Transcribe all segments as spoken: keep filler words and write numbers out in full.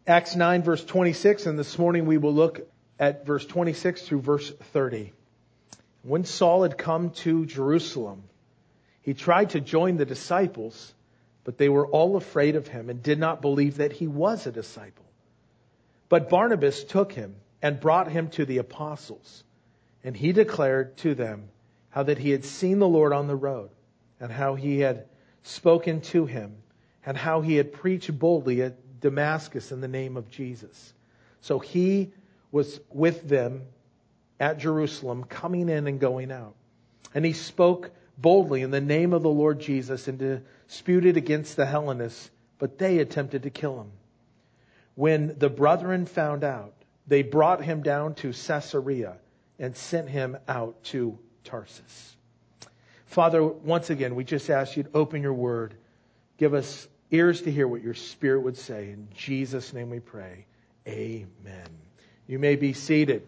Acts nine, verse twenty-six, and this morning we will look at verse twenty-six through verse thirty. When Saul had come to Jerusalem, he tried to join the disciples, but they were all afraid of him and did not believe that he was a disciple. But Barnabas took him and brought him to the apostles, and he declared to them how that he had seen the Lord on the road, and how he had spoken to him, and how he had preached boldly at Damascus in the name of Jesus. So he was with them at Jerusalem, coming in and going out. And he spoke boldly in the name of the Lord Jesus and disputed against the Hellenists, but they attempted to kill him. When the brethren found out, they brought him down to Caesarea and sent him out to Tarsus. Father, once again, we just ask you to open your word. Give us ears to hear what your Spirit would say. In Jesus' name we pray. Amen. You may be seated.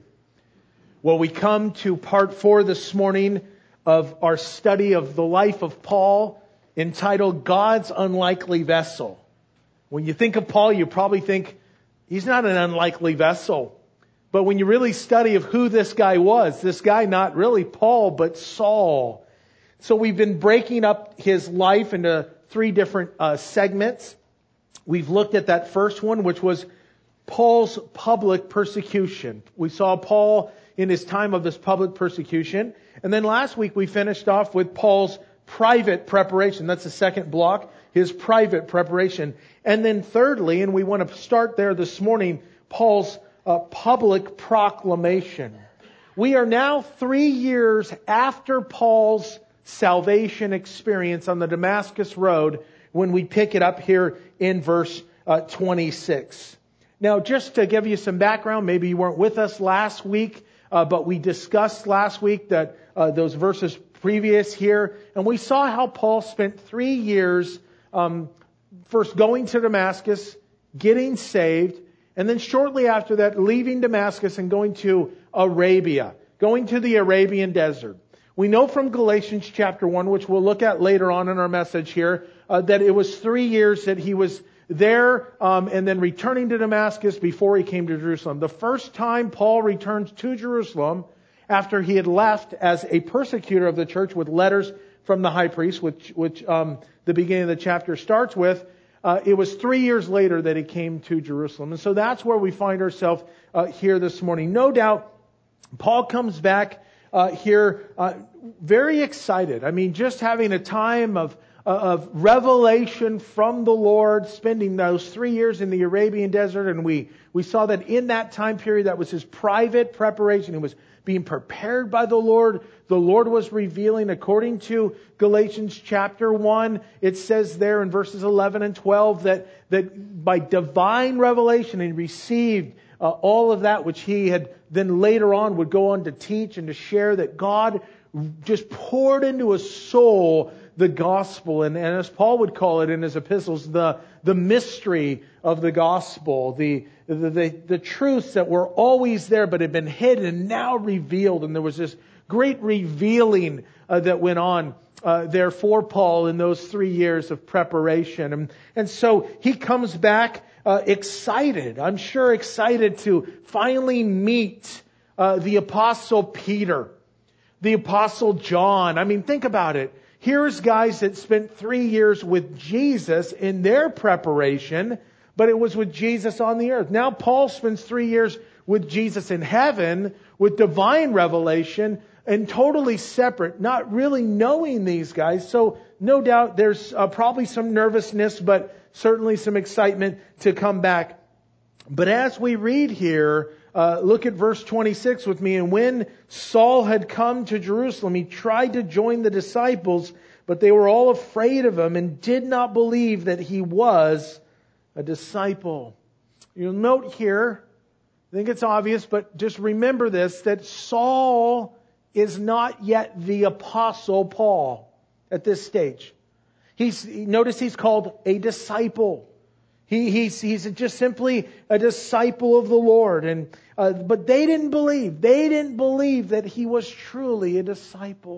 Well, we come to part four this morning of our study of the life of Paul, entitled God's Unlikely Vessel. When you think of Paul, you probably think he's not an unlikely vessel. But when you really study of who this guy was, this guy not really Paul, but Saul. So we've been breaking up his life into three different uh, segments. We've looked at that first one, which was Paul's public persecution. We saw Paul in his time of this public persecution. And then last week we finished off with Paul's private preparation. That's the second block, his private preparation. And then thirdly, and we want to start there this morning, Paul's uh, public proclamation. We are now three years after Paul's salvation experience on the Damascus Road when we pick it up here in verse uh, twenty-six. Now, just to give you some background, maybe you weren't with us last week, uh, but we discussed last week that uh, those verses previous here, and we saw how Paul spent three years um, first going to Damascus, getting saved, and then shortly after that leaving Damascus and going to Arabia, going to the Arabian desert. We know from Galatians chapter one, which we'll look at later on in our message here, uh, that it was three years that he was there um, and then returning to Damascus before he came to Jerusalem. The first time Paul returned to Jerusalem after he had left as a persecutor of the church with letters from the high priest, which, which um, the beginning of the chapter starts with, uh, it was three years later that he came to Jerusalem. And so that's where we find ourselves uh, here this morning. No doubt, Paul comes back Uh, here, uh, very excited. I mean, just having a time of uh, of revelation from the Lord, spending those three years in the Arabian desert, and we we saw that in that time period, that was his private preparation. He was being prepared by the Lord. The Lord was revealing, according to Galatians chapter one, it says there in verses eleven and twelve that that by divine revelation he received Uh, all of that which he had then later on would go on to teach and to share, that God just poured into his soul the gospel. And, and as Paul would call it in his epistles, the, the mystery of the gospel, the, the, the, the truths that were always there but had been hidden and now revealed. And there was this great revealing uh, that went on uh, there for Paul in those three years of preparation. And, and so he comes back Uh, excited, I'm sure excited to finally meet uh, the Apostle Peter, the Apostle John. I mean, think about it. Here's guys that spent three years with Jesus in their preparation, but it was with Jesus on the earth. Now Paul spends three years with Jesus in heaven with divine revelation and totally separate, not really knowing these guys. So no doubt there's uh, probably some nervousness, but certainly some excitement to come back. But as we read here, uh, look at verse twenty-six with me. And when Saul had come to Jerusalem, he tried to join the disciples, but they were all afraid of him and did not believe that he was a disciple. You'll note here, I think it's obvious, but just remember this, that Saul is not yet the Apostle Paul at this stage. He's, notice he's called a disciple. He, he's, he's just simply a disciple of the Lord. And, uh, but they didn't believe. They didn't believe that he was truly a disciple.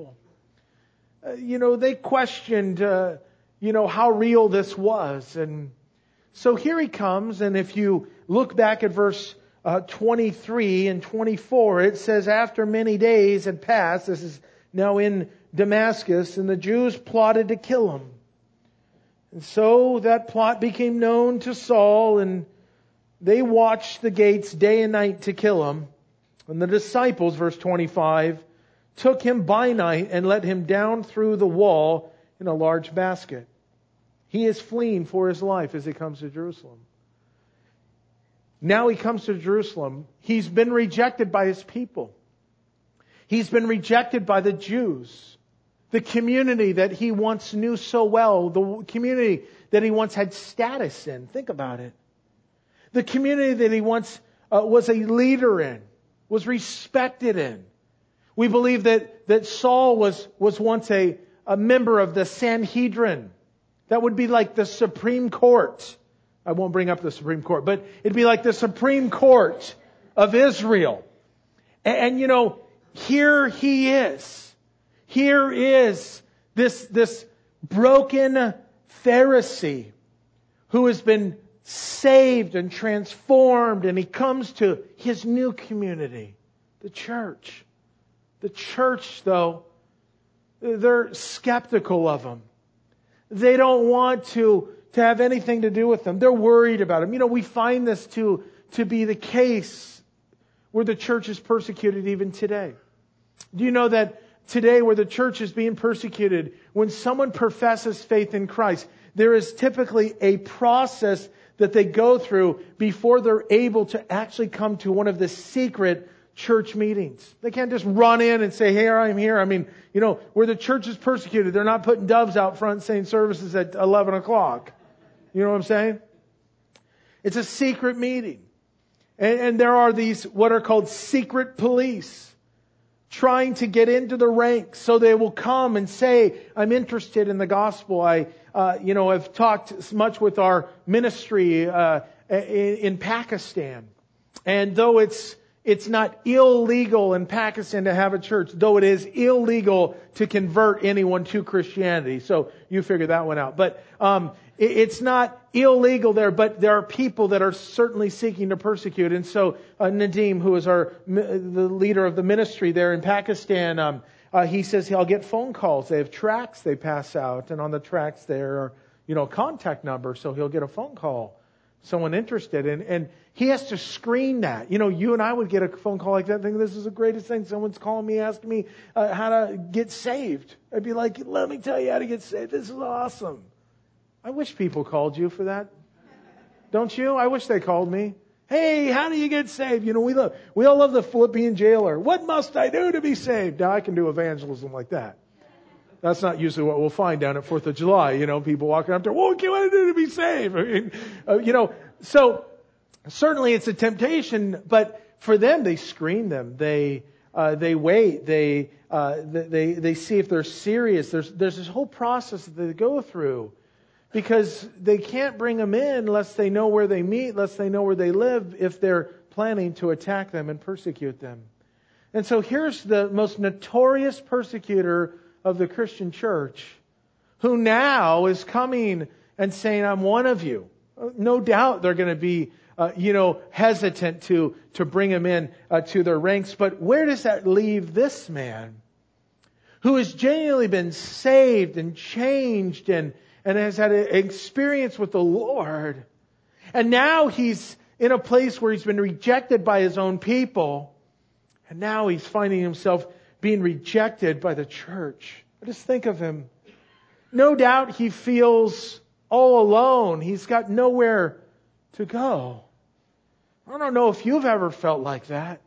Uh, you know, they questioned, uh, you know, how real this was. And so here he comes, and if you look back at verse uh, twenty-three and twenty-four, it says, after many days had passed, this is now in Damascus, and the Jews plotted to kill him. And so that plot became known to Saul, and they watched the gates day and night to kill him. And the disciples, verse twenty-five, took him by night and let him down through the wall in a large basket. He is fleeing for his life as he comes to Jerusalem. Now he comes to Jerusalem. He's been rejected by his people. He's been rejected by the Jews, the community that he once knew so well, the community that he once had status in. Think about it. The community that he once uh, was a leader in, was respected in. We believe that, that Saul was, was once a, a member of the Sanhedrin. That would be like the Supreme Court. I won't bring up the Supreme Court, but it'd be like the Supreme Court of Israel. And, and you know, here he is. Here is this, this broken Pharisee who has been saved and transformed, and he comes to his new community, the church. The church, though, they're skeptical of him. They don't want to, to have anything to do with him. They're worried about him. You know, we find this to, to be the case where the church is persecuted even today. Do you know that today where the church is being persecuted, when someone professes faith in Christ, there is typically a process that they go through before they're able to actually come to one of the secret church meetings. They can't just run in and say, here, I'm here. I mean, you know, where the church is persecuted, they're not putting doves out front saying services at eleven o'clock. You know what I'm saying? It's a secret meeting. And, and there are these, what are called secret police, trying to get into the ranks so they will come and say, I'm interested in the gospel. I, uh, you know, have talked much with our ministry uh, in, in Pakistan. And though it's It's not illegal in Pakistan to have a church, though it is illegal to convert anyone to Christianity. So you figure that one out. But um, it, it's not illegal there, but there are people that are certainly seeking to persecute. And so uh, Nadeem, who is our the leader of the ministry there in Pakistan, um, uh, he says he'll get phone calls. They have tracts they pass out, and on the tracts there are, you know, contact numbers. So he'll get a phone call. Someone interested, and, and he has to screen that. You know, you and I would get a phone call like that, thinking this is the greatest thing. Someone's calling me, asking me uh, how to get saved. I'd be like, let me tell you how to get saved. This is awesome. I wish people called you for that. Don't you? I wish they called me. Hey, how do you get saved? You know, we love, we all love the Philippian jailer. What must I do to be saved? Now I can do evangelism like that. That's not usually what we'll find down at fourth of July. You know, people walking up there, what can I do to be saved? I mean, uh, you know, so certainly it's a temptation, but for them, they screen them. They, uh, they wait. They, uh, they, they see if they're serious. There's, there's this whole process that they go through because they can't bring them in unless they know where they meet, unless they know where they live, if they're planning to attack them and persecute them. And so here's the most notorious persecutor of the Christian church, who now is coming and saying, I'm one of you. No doubt they're going to be, uh, you know, hesitant to, to bring him in uh, to their ranks. But where does that leave this man who has genuinely been saved and changed and, and has had an experience with the Lord? And now he's in a place where he's been rejected by his own people. And now he's finding himself being rejected by the church. I just think of him. No doubt he feels all alone. He's got nowhere to go. I don't know if you've ever felt like that.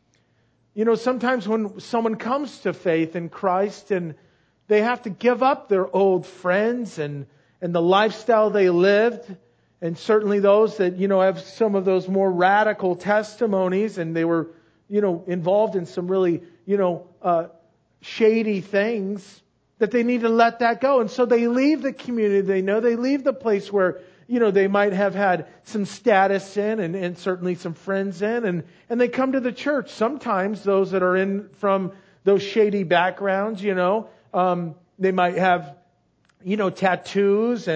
You know, sometimes when someone comes to faith in Christ and they have to give up their old friends and, and the lifestyle they lived, and certainly those that, you know, have some of those more radical testimonies, and they were, you know, involved in some really, you know, uh, shady things, that they need to let that go. And so they leave the community they know. They leave the place where, you know, they might have had some status in and, and certainly some friends in. And, and they come to the church. Sometimes those that are in from those shady backgrounds, you know, um, they might have, you know, tattoos and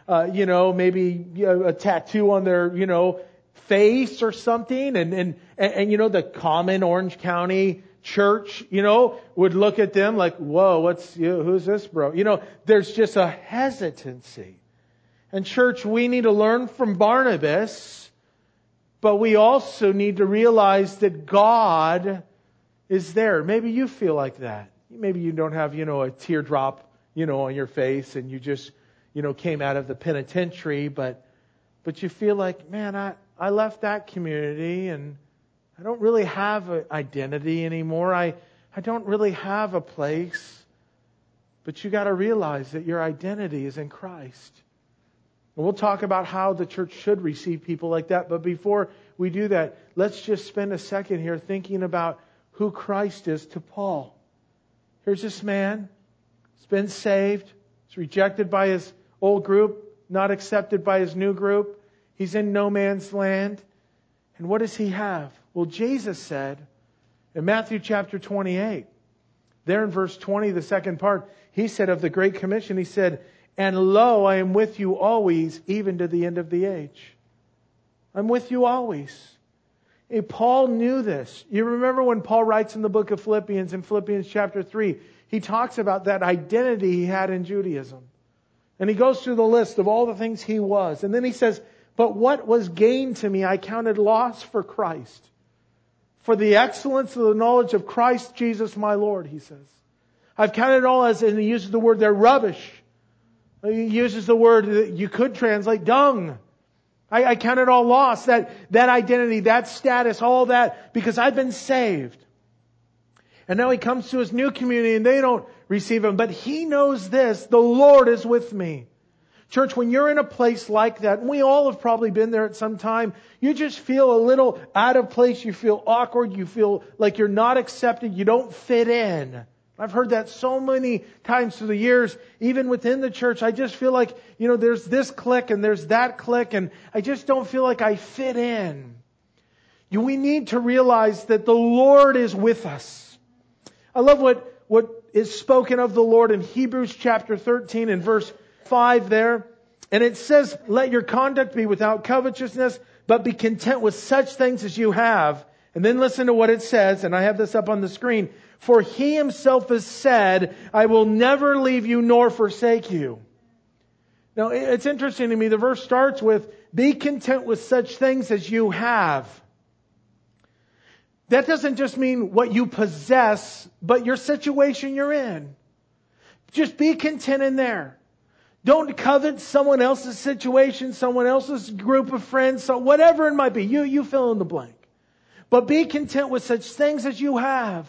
uh, you know, maybe you know, a tattoo on their, you know, face or something. And, and, and, and, you know, the common Orange County church, you know, would look at them like, whoa, what's, you know, who's this bro? You know, there's just a hesitancy. And church, we need to learn from Barnabas, but we also need to realize that God is there. Maybe you feel like that. Maybe you don't have, you know, a teardrop, you know, on your face and you just, you know, came out of the penitentiary, but, but you feel like, man, I, I left that community and I don't really have an identity anymore. I, I don't really have a place. But you got to realize that your identity is in Christ. And we'll talk about how the church should receive people like that. But before we do that, let's just spend a second here thinking about who Christ is to Paul. Here's this man. He's been saved. He's rejected by his old group, not accepted by his new group. He's in no man's land. And what does he have? Well, Jesus said in Matthew chapter twenty-eight, there in verse twenty, the second part, He said of the Great Commission, He said, and lo, I am with you always, even to the end of the age. I'm with you always. Hey, Paul knew this. You remember when Paul writes in the book of Philippians, in Philippians chapter three, he talks about that identity he had in Judaism. And he goes through the list of all the things he was. And then he says, but what was gained to me, I counted loss for Christ. For the excellence of the knowledge of Christ Jesus my Lord, he says. I've counted it all as, and he uses the word there, rubbish. He uses the word that you could translate dung. I, I count it all lost. That, that identity, that status, all that, because I've been saved. And now he comes to his new community and they don't receive him. But he knows this, the Lord is with me. Church, when you're in a place like that, and we all have probably been there at some time, you just feel a little out of place, you feel awkward, you feel like you're not accepted, you don't fit in. I've heard that so many times through the years, even within the church. I just feel like, you know, there's this clique and there's that clique, and I just don't feel like I fit in. We need to realize that the Lord is with us. I love what, what is spoken of the Lord in Hebrews chapter thirteen and verse five there. And it says, let your conduct be without covetousness, but be content with such things as you have. And then listen to what it says, and I have this up on the screen. For He Himself has said, I will never leave you nor forsake you. Now, it's interesting to me. The verse starts with, be content with such things as you have. That doesn't just mean what you possess, but your situation you're in. Just be content in there. Don't covet someone else's situation, someone else's group of friends, so whatever it might be. You, you fill in the blank. But be content with such things as you have.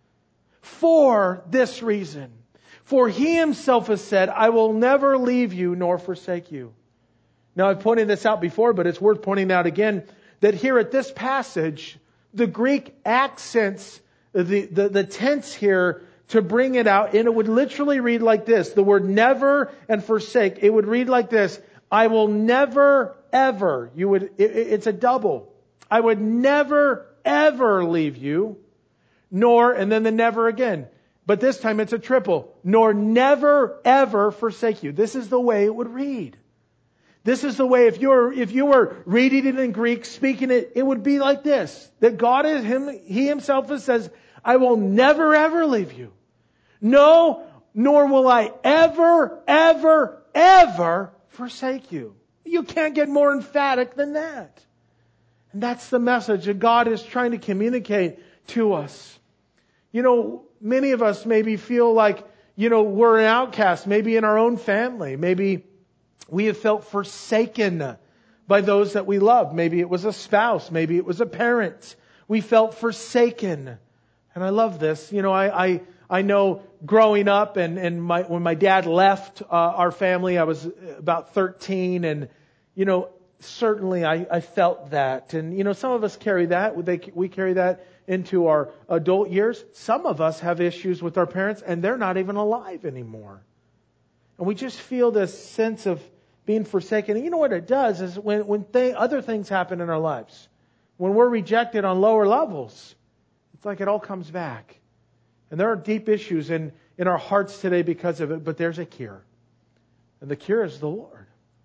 For this reason. For He Himself has said, I will never leave you nor forsake you. Now, I've pointed this out before, but it's worth pointing out again that here at this passage, the Greek accents the, the, the tense here to bring it out, and it would literally read like this. The word never and forsake, it would read like this. I will never, ever, you would, it, it's a double. I would never, ever leave you, nor, and then the never again. But this time it's a triple. Nor never, ever forsake you. This is the way it would read. This is the way, if you're, if you were reading it in Greek, speaking it, it would be like this. That God is Him, He Himself says, I will never, ever leave you. No, nor will I ever, ever, ever forsake you. You can't get more emphatic than that. And that's the message that God is trying to communicate to us. You know, many of us maybe feel like, you know, we're an outcast, maybe in our own family. Maybe we have felt forsaken by those that we love. Maybe it was a spouse. Maybe it was a parent. We felt forsaken. And I love this. You know, I, I, I know growing up and, and my, when my dad left uh, our family, I was about thirteen, and, you know, certainly I, I felt that. And, you know, some of us carry that. They, we carry that into our adult years. Some of us have issues with our parents and they're not even alive anymore. And we just feel this sense of being forsaken. And you know what it does is when, when th- other things happen in our lives, when we're rejected on lower levels, it's like it all comes back. And there are deep issues in, in our hearts today because of it, but there's a cure. And the cure is the Lord.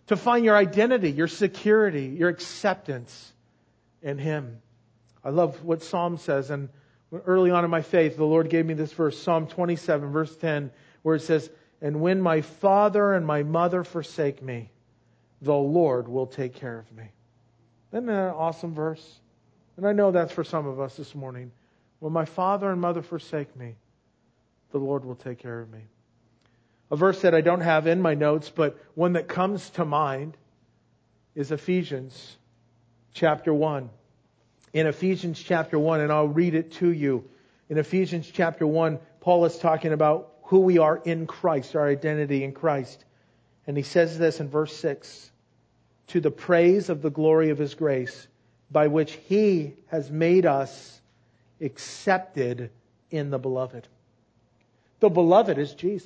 to find your identity, your security, your acceptance in Him. I love what Psalm says, and early on in my faith, the Lord gave me this verse, Psalm twenty-seven, verse ten, where it says, "And when my father and my mother forsake me, the Lord will take care of me." Isn't that an awesome verse? And I know that's for some of us this morning. When my father and mother forsake me, the Lord will take care of me. A verse that I don't have in my notes, but one that comes to mind is Ephesians chapter one. In Ephesians chapter one, and I'll read it to you. In Ephesians chapter one, Paul is talking about who we are in Christ, our identity in Christ. And he says this in verse six, "To the praise of the glory of His grace, by which He has made us accepted in the Beloved." The Beloved is Jesus.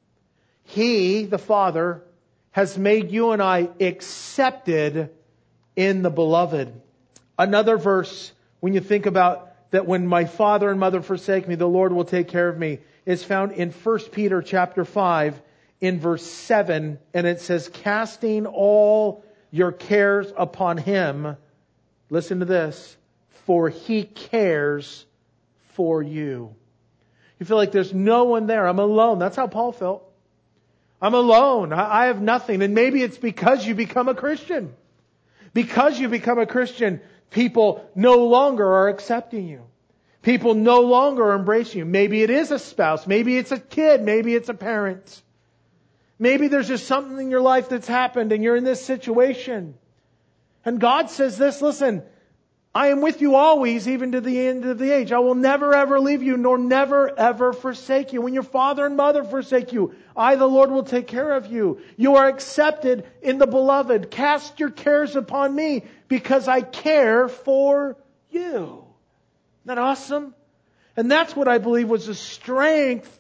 He, the Father, has made you and I accepted in the Beloved. Another verse, when you think about that, when my father and mother forsake me, the Lord will take care of me, is found in First Peter chapter five in verse seven. And it says, "Casting all your cares upon Him," listen to this, "for He cares for you." You feel like there's no one there. I'm alone. That's how Paul felt. I'm alone. I have nothing. And maybe it's because you become a Christian. Because you become a Christian, people no longer are accepting you. People no longer are embracing you. Maybe it is a spouse. Maybe it's a kid. Maybe it's a parent. Maybe there's just something in your life that's happened and you're in this situation. And God says this, listen, "I am with you always, even to the end of the age. I will never ever leave you, nor never ever forsake you. When your father and mother forsake you, I, the Lord, will take care of you. You are accepted in the Beloved. Cast your cares upon me, because I care for you." Isn't that awesome? And that's what I believe was the strength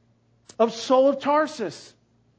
of Saul of Tarsus.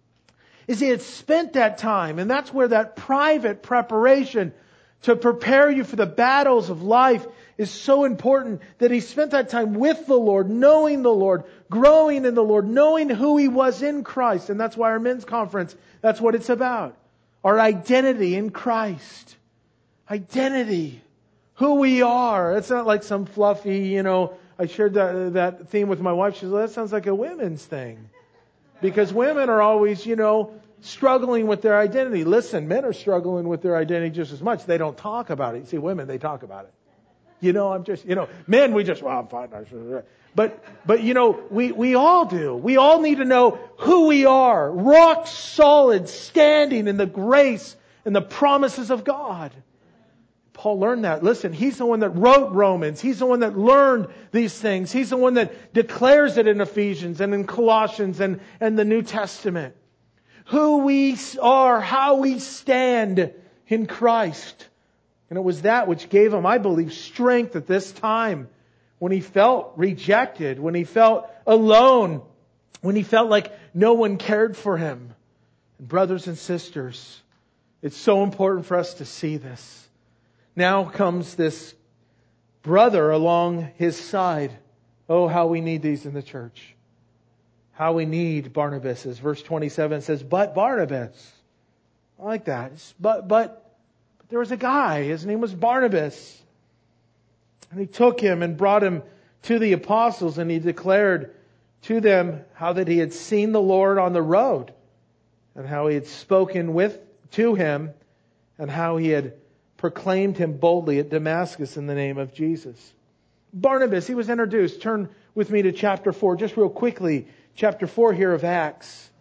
Is he had spent that time, and that's where that private preparation to prepare you for the battles of life is so important, that he spent that time with the Lord, knowing the Lord, growing in the Lord, knowing who he was in Christ. And that's why our men's conference, that's what it's about. Our identity in Christ. Identity. Who we are. It's not like some fluffy, you know, I shared that, that theme with my wife. She said, "That sounds like a women's thing." Because women are always, you know, struggling with their identity. Listen, men are struggling with their identity just as much. They don't talk about it. You see, women, they talk about it. You know, I'm just, you know, men, we just, well, I'm fine. But, but, you know, we, we all do. We all need to know who we are. Rock solid, standing in the grace and the promises of God. Paul learned that. Listen, he's the one that wrote Romans. He's the one that learned these things. He's the one that declares it in Ephesians and in Colossians and, and the New Testament. Who we are, how we stand in Christ. And it was that which gave him, I believe, strength at this time. When he felt rejected, when he felt alone, when he felt like no one cared for him. And brothers and sisters, it's so important for us to see this. Now comes this brother along his side. Oh, how we need these in the church. How we need Barnabas. Verse twenty-seven says, "But Barnabas." I like that. But, but, but there was a guy. His name was Barnabas. And he took him and brought him to the apostles, and he declared to them how that he had seen the Lord on the road, and how he had spoken with to him, and how he had proclaimed him boldly at Damascus in the name of Jesus. Barnabas, he was introduced. Turn with me to chapter four, just real quickly. Chapter four here of Acts.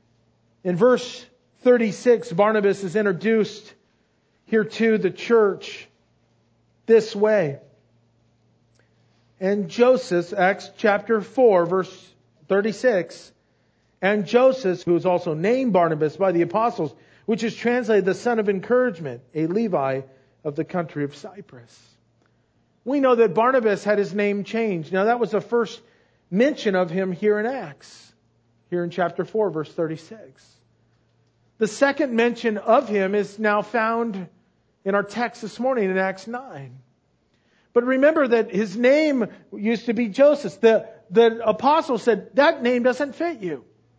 In verse thirty-six, Barnabas is introduced here to the church this way. And Joseph, Acts chapter four, verse thirty-six, and Joseph, who is also named Barnabas by the apostles, which is translated the son of encouragement, a Levi of the country of Cyprus. We know that Barnabas had his name changed. Now that was the first mention of him here in Acts, here in chapter four, verse thirty-six. The second mention of him is now found in our text this morning in Acts nine. But remember that his name used to be Joseph. The, the apostle said, that name doesn't fit you.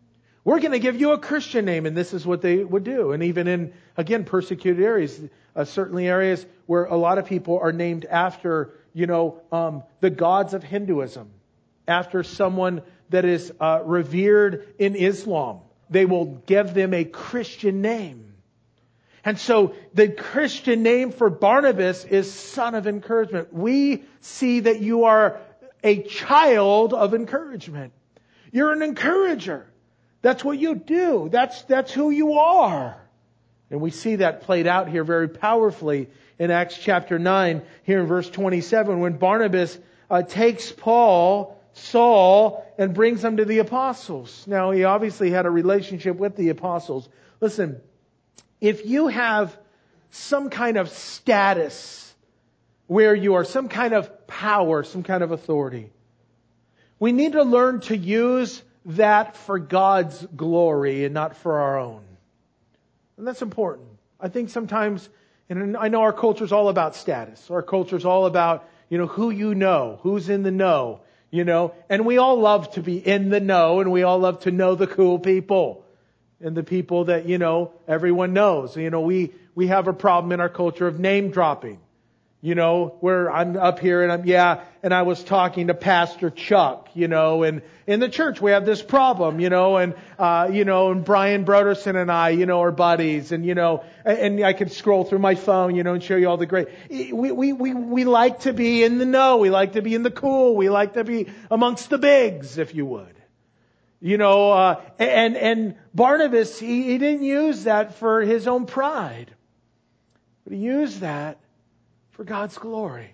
We're going to give you a Christian name, and this is what they would do. And even in, again, persecuted areas, uh, certainly areas where a lot of people are named after, you know, um, the gods of Hinduism, after someone that is uh, revered in Islam. They will give them a Christian name. And so the Christian name for Barnabas is son of encouragement. We see that you are a child of encouragement. You're an encourager. That's what you do. That's, that's who you are. And we see that played out here very powerfully in Acts chapter nine, here in verse twenty-seven, when Barnabas uh, takes Paul, Saul, and brings him to the apostles. Now, he obviously had a relationship with the apostles. Listen, if you have some kind of status where you are, some kind of power, some kind of authority, we need to learn to use that for God's glory and not for our own. And that's important. I think sometimes, and I know our culture is all about status. Our culture is all about, you know, who you know, who's in the know, you know. And we all love to be in the know, and we all love to know the cool people and the people that, you know, everyone knows. You know, we, we have a problem in our culture of name dropping. You know, where I'm up here and I'm, yeah, and I was talking to Pastor Chuck, you know, and in the church we have this problem, you know, and, uh, you know, and Brian Broderson and I, you know, are buddies, and, you know, and, and I could scroll through my phone, you know, and show you all the great, we, we, we, we like to be in the know, we like to be in the cool, we like to be amongst the bigs, if you would. You know, uh, and, and Barnabas, he, he didn't use that for his own pride, but he used that for God's glory.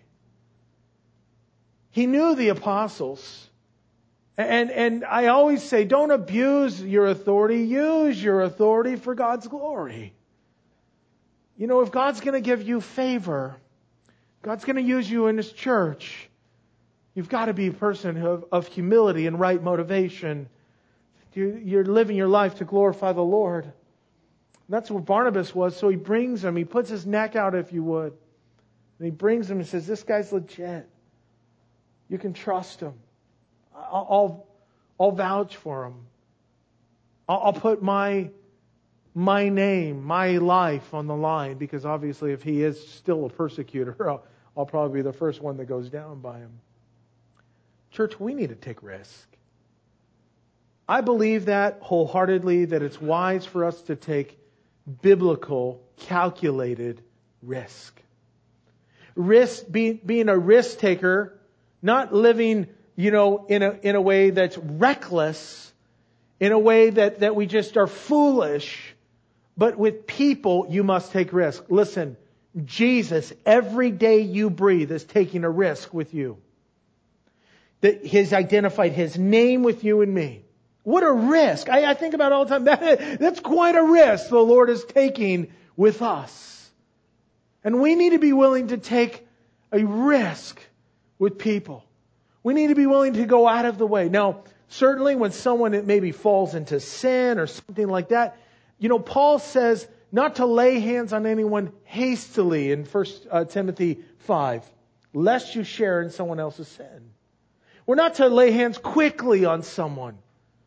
He knew the apostles. And, and I always say, don't abuse your authority. Use your authority for God's glory. You know, if God's going to give you favor, God's going to use you in His church, you've got to be a person of, of humility and right motivation. You, you're living your life to glorify the Lord. And that's what Barnabas was. So he brings him. He puts his neck out, if you would. And he brings him and says, this guy's legit. You can trust him. I'll, I'll, I'll vouch for him. I'll, I'll put my, my name, my life on the line, because obviously if he is still a persecutor, I'll, I'll probably be the first one that goes down by him. Church, we need to take risk. I believe that wholeheartedly, that it's wise for us to take biblical, calculated risk. Risk, being, being a risk taker, not living, you know, in a, in a way that's reckless, in a way that, that we just are foolish, but with people, you must take risk. Listen, Jesus, every day you breathe, is taking a risk with you. That He's identified His name with you and me. What a risk. I, I think about it all the time. That, that's quite a risk the Lord is taking with us. And we need to be willing to take a risk with people. We need to be willing to go out of the way. Now, certainly when someone maybe falls into sin or something like that, you know, Paul says not to lay hands on anyone hastily in First Timothy five, lest you share in someone else's sin. We're not to lay hands quickly on someone.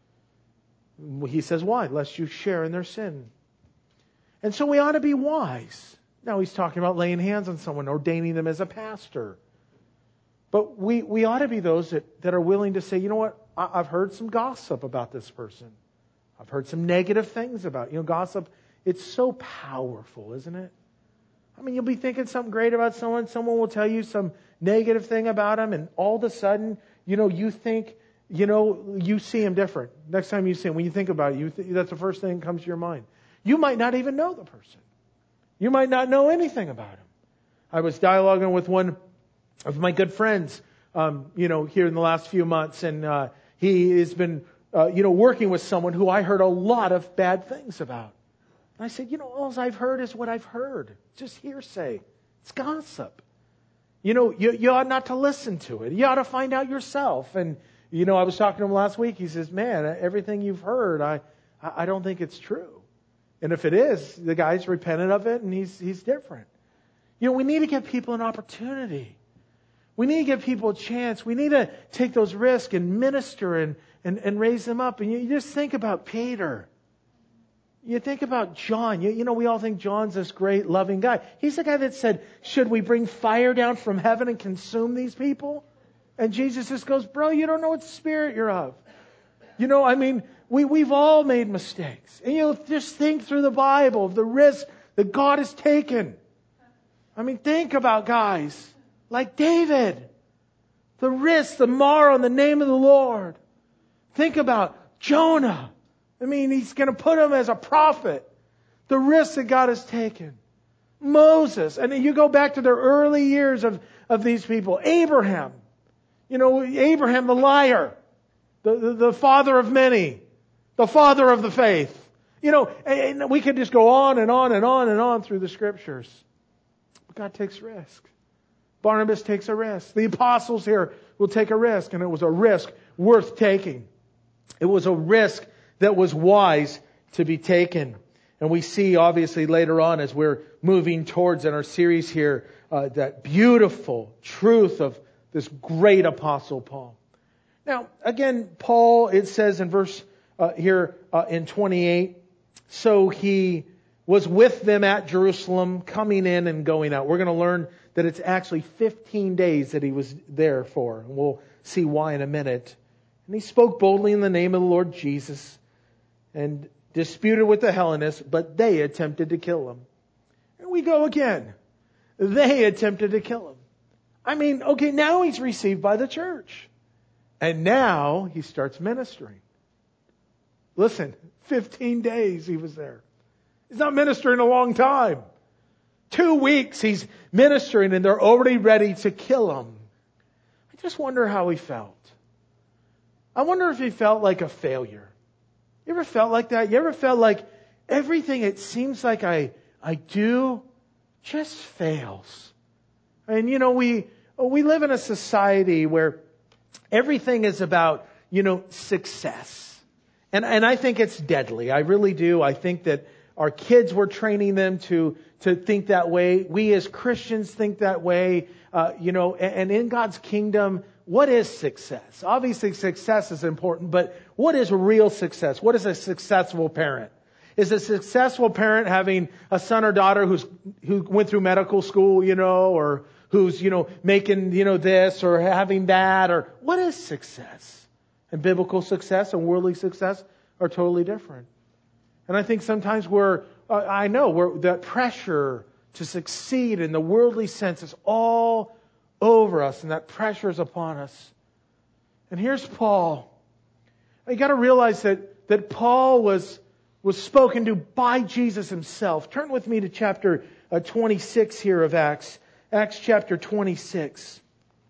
He says, why? Lest you share in their sin. And so we ought to be wise. Now he's talking about laying hands on someone, ordaining them as a pastor. But we, we ought to be those that, that are willing to say, you know what, I, I've heard some gossip about this person. I've heard some negative things about, you know, gossip. It's so powerful, isn't it? I mean, you'll be thinking something great about someone. Someone will tell you some negative thing about them, and all of a sudden, you know, you think, you know, you see him different. Next time you see him, when you think about it, you th- that's the first thing that comes to your mind. You might not even know the person. You might not know anything about him. I was dialoguing with one of my good friends, um, you know, here in the last few months, and uh, he has been, uh, you know, working with someone who I heard a lot of bad things about. And I said, you know, all I've heard is what I've heard. It's just hearsay. It's gossip. You know, you, you ought not to listen to it. You ought to find out yourself. And, you know, I was talking to him last week. He says, man, everything you've heard, I, I don't think it's true. And if it is, the guy's repented of it and he's he's different. You know, we need to give people an opportunity. We need to give people a chance. We need to take those risks and minister and, and, and raise them up. And you, you just think about Peter. You think about John. You, you know, we all think John's this great, loving guy. He's the guy that said, should we bring fire down from heaven and consume these people? And Jesus just goes, bro, you don't know what spirit you're of. You know, I mean, we, we've all made mistakes. And you just think through the Bible of the risk that God has taken. I mean, think about guys like David. The risk, the mar on the name of the Lord. Think about Jonah. I mean, He's going to put him as a prophet. The risk that God has taken. Moses. And then you go back to the early years of, of these people. Abraham. You know, Abraham the liar. The, the, the father of many. The father of the faith. You know, and, and we could just go on and on and on and on through the Scriptures. But God takes risk. Barnabas takes a risk. The apostles here will take a risk. And it was a risk worth taking. It was a risk that was wise to be taken. And we see obviously later on as we're moving towards in our series here, uh, that beautiful truth of this great apostle Paul. Now, again, Paul, it says in verse uh, here uh, in twenty-eight, so he was with them at Jerusalem, coming in and going out. We're going to learn that it's actually fifteen days that he was there for. And we'll see why in a minute. And he spoke boldly in the name of the Lord Jesus and disputed with the Hellenists, but they attempted to kill him. And we go again. They attempted to kill him. I mean, okay, now he's received by the church. And now he starts ministering. Listen, fifteen days he was there. He's not ministering a long time. Two weeks he's ministering and they're already ready to kill him. I just wonder how he felt. I wonder if he felt like a failure. You ever felt like that? You ever felt like everything it seems like I, I do just fails? And you know, we, we live in a society where everything is about, you know, success. And, and I think it's deadly. I really do. I think that our kids, we're training them to, to think that way. We as Christians think that way. Uh, you know, and, and in God's kingdom, what is success? Obviously success is important, but what is real success? What is a successful parent? Is a successful parent having a son or daughter who's, who went through medical school, you know, or who's, you know, making, you know, this or having that, or what is success? And biblical success and worldly success are totally different. And I think sometimes we're, uh, I know, we're, that pressure to succeed in the worldly sense is all over us, and that pressure is upon us. And here's Paul. You got to realize that, that Paul was, was spoken to by Jesus himself. Turn with me to chapter uh, twenty-six here of Acts. Acts chapter twenty-six.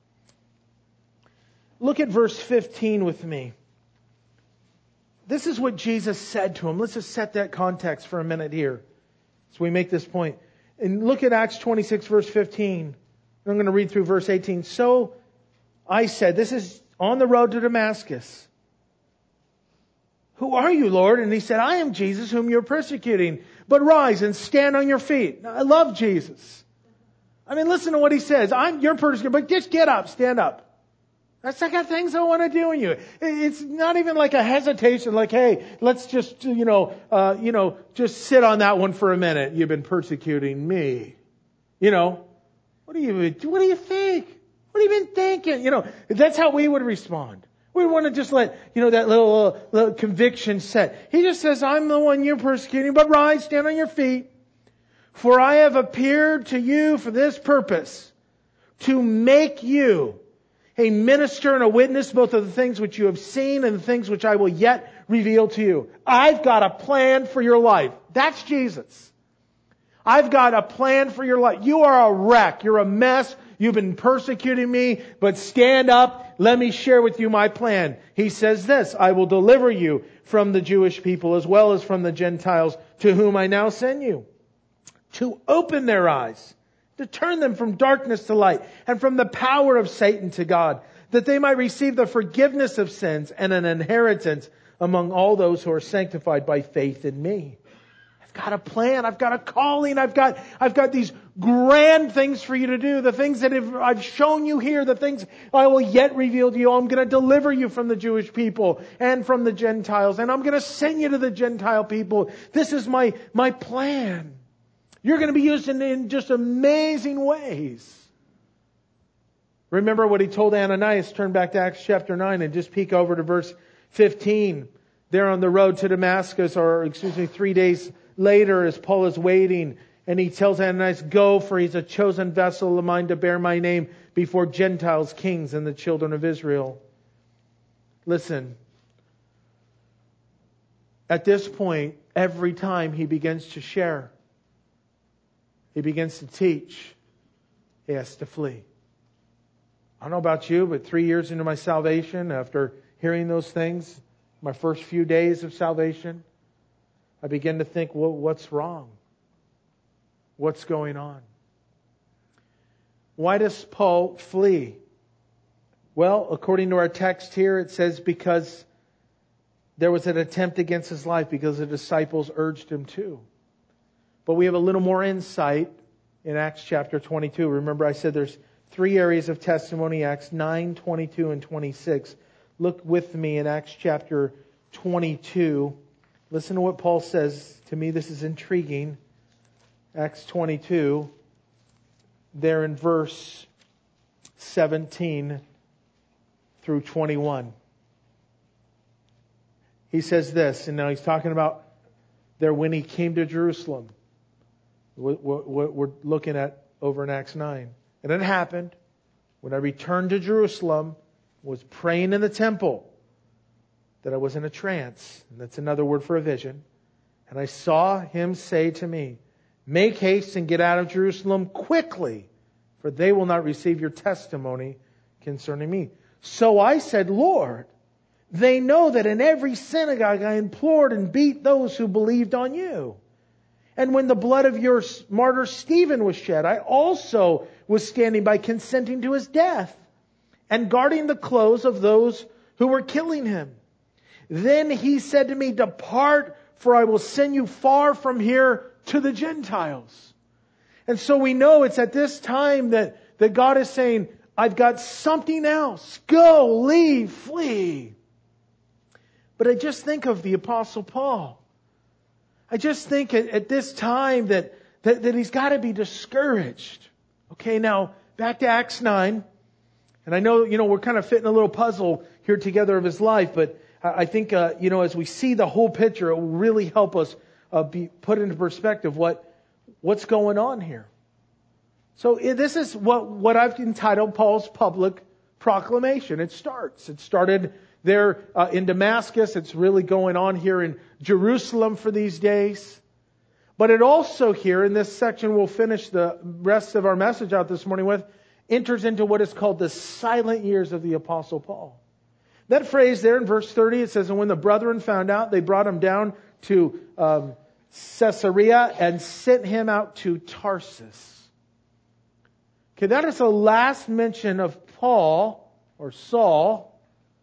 Look at verse fifteen with me. This is what Jesus said to him. Let's just set that context for a minute here as we make this point. And look at Acts twenty-six, verse fifteen. I'm going to read through verse eighteen. So I said, this is on the road to Damascus. Who are you, Lord? And he said, I am Jesus whom you're persecuting. But rise and stand on your feet. Now, I love Jesus. I mean, listen to what he says. I'm your persecutor, but just get up, stand up. That's the kind of things I want to do in you. It's not even like a hesitation, like, hey, let's just, you know, uh, you know, just sit on that one for a minute. You've been persecuting me. You know, what do you, what do you think? What have you been thinking? You know, that's how we would respond. We want to just let, you know, that little, uh, little conviction set. He just says, I'm the one you're persecuting, but rise, stand on your feet. For I have appeared to you for this purpose, to make you a minister and a witness both of the things which you have seen and the things which I will yet reveal to you. I've got a plan for your life. That's Jesus. I've got a plan for your life. You are a wreck. You're a mess. You've been persecuting me, but stand up. Let me share with you my plan. He says this, I will deliver you from the Jewish people as well as from the Gentiles to whom I now send you, to open their eyes, to turn them from darkness to light and from the power of Satan to God, that they might receive the forgiveness of sins and an inheritance among all those who are sanctified by faith in me. I've got a plan. I've got a calling. I've got, I've got these grand things for you to do. The things that have, I've shown you here, the things I will yet reveal to you. I'm going to deliver you from the Jewish people and from the Gentiles. And I'm going to send you to the Gentile people. This is my, my plan. You're going to be used in, in just amazing ways. Remember what he told Ananias. Turn back to Acts chapter nine and just peek over to verse fifteen. There on the road to Damascus, or excuse me, three days later as Paul is waiting, and he tells Ananias, go, for he's a chosen vessel of mine to bear my name before Gentiles, kings, and the children of Israel. Listen. At this point, every time he begins to share, he begins to teach, he has to flee. I don't know about you, but three years into my salvation, after hearing those things, my first few days of salvation, I begin to think, well, what's wrong? What's going on? Why does Paul flee? Well, according to our text here, it says because there was an attempt against his life, because the disciples urged him to. But we have a little more insight in Acts chapter twenty-two. Remember I said there's three areas of testimony, Acts nine, twenty-two, and twenty-six. Look with me in Acts chapter twenty-two. Listen to what Paul says. To me, this is intriguing. Acts twenty-two, there in verse seventeen through twenty-one. He says this, and now he's talking about there when he came to Jerusalem. What we're looking at over in Acts nine. And it happened when I returned to Jerusalem, was praying in the temple, that I was in a trance. And that's another word for a vision. And I saw him say to me, make haste and get out of Jerusalem quickly, for they will not receive your testimony concerning me. So I said, Lord, they know that in every synagogue I implored and beat those who believed on you. And when the blood of your martyr Stephen was shed, I also was standing by consenting to his death and guarding the clothes of those who were killing him. Then he said to me, depart, for I will send you far from here to the Gentiles. And so we know it's at this time that, that God is saying, I've got something else. Go, leave, flee. But I just think of the Apostle Paul. I just think at, at this time that, that, that he's got to be discouraged. Okay, now back to Acts nine. And I know, you know, we're kind of fitting a little puzzle here together of his life, but I think, uh, you know, as we see the whole picture, it will really help us uh, be put into perspective what what's going on here. So this is what, what I've entitled Paul's public proclamation. It starts. It started there uh, in Damascus. It's really going on here in Jerusalem for these days. But it also here, in this section we'll finish the rest of our message out this morning with, enters into what is called the silent years of the Apostle Paul. That phrase there in verse thirty, it says, and when the brethren found out, they brought him down to um, Caesarea and sent him out to Tarsus. Okay, that is the last mention of Paul, or Saul,